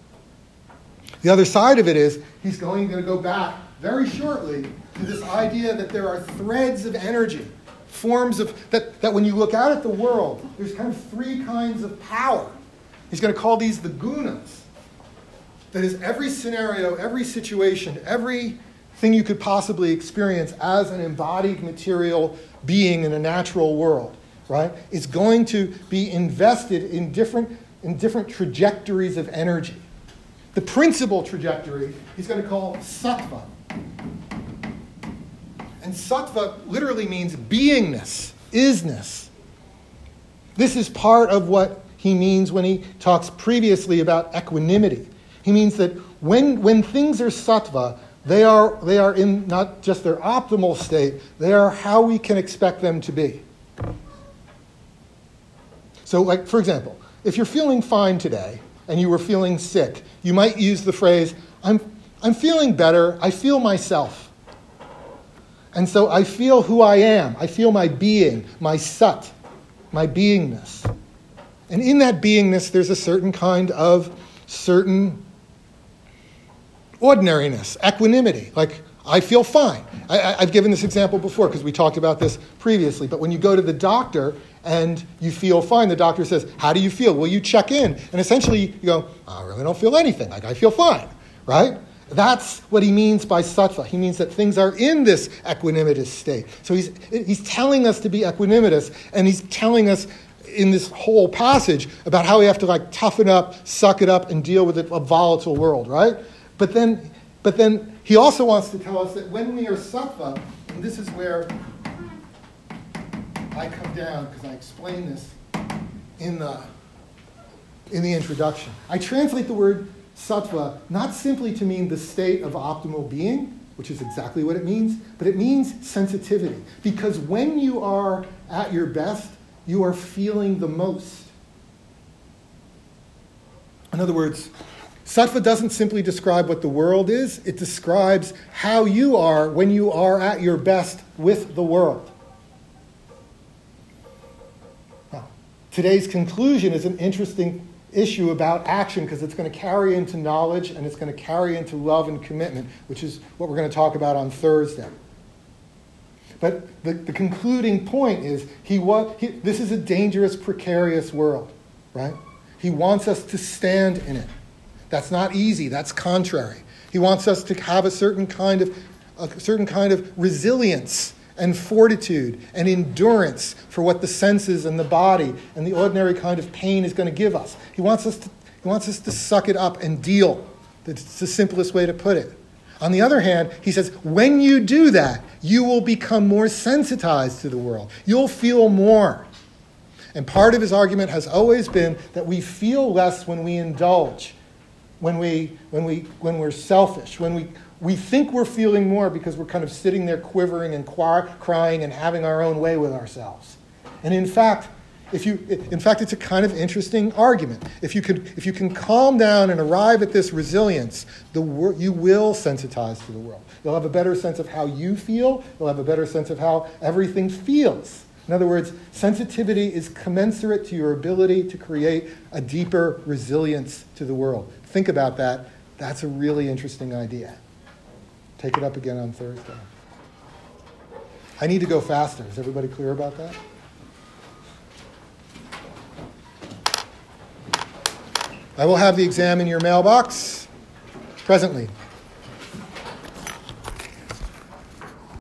The other side of it is he's going to go back very shortly to this idea that there are threads of energy, forms of, that, that when you look out at the world, there's kind of three kinds of power. He's going to call these the gunas. That is, every scenario, every situation, everything you could possibly experience as an embodied material being in a natural world, right, is going to be invested in different, in different trajectories of energy. The principal trajectory he's going to call sattva. And sattva literally means beingness, isness. This is part of what he means when he talks previously about equanimity. He means that when, when things are sattva, They are, they are in not just their optimal state, they are how we can expect them to be. So, like, for example, if you're feeling fine today and you were feeling sick, you might use the phrase, I'm, I'm feeling better, I feel myself. And so I feel who I am, I feel my being, my sat, my beingness. And in that beingness, there's a certain kind of certain ordinariness, equanimity. Like, I feel fine. I, I, I've given this example before because we talked about this previously. But when you go to the doctor and you feel fine, the doctor says, how do you feel? Well, you check in. And essentially, you go, I really don't feel anything. Like, I feel fine, right? That's what he means by sattva. He means that things are in this equanimitous state. So he's, he's telling us to be equanimitous, and he's telling us in this whole passage about how we have to, like, toughen up, suck it up, and deal with a volatile world, right? But then, but then he also wants to tell us that when we are sattva, and this is where I come down because I explain this in the in the introduction. I translate the word sattva not simply to mean the state of optimal being, which is exactly what it means, but it means sensitivity. Because when you are at your best, you are feeling the most. In other words, sattva doesn't simply describe what the world is, it describes how you are when you are at your best with the world. Now, today's conclusion is an interesting issue about action because it's going to carry into knowledge and it's going to carry into love and commitment, which is what we're going to talk about on Thursday. But the, the concluding point is he, wa- he this is a dangerous, precarious world, right? He wants us to stand in it. That's not easy. That's contrary. He wants us to have a certain kind of a certain kind of resilience and fortitude and endurance for what the senses and the body and the ordinary kind of pain is going to give us. He wants us to he wants us to suck it up and deal. That's the simplest way to put it. On the other hand, he says, when you do that, you will become more sensitized to the world. You'll feel more. And part of his argument has always been that we feel less when we indulge. When we when we when we're selfish, when we we think we're feeling more because we're kind of sitting there quivering and crying and having our own way with ourselves. And in fact, if you in fact it's a kind of interesting argument. If you could if you can calm down and arrive at this resilience, the wor- you will sensitize to the world. You'll have a better sense of how you feel. You'll have a better sense of how everything feels. In other words, sensitivity is commensurate to your ability to create a deeper resilience to the world. Think about that. That's a really interesting idea. Take it up again on Thursday. I need to go faster. Is everybody clear about that? I will have the exam in your mailbox presently.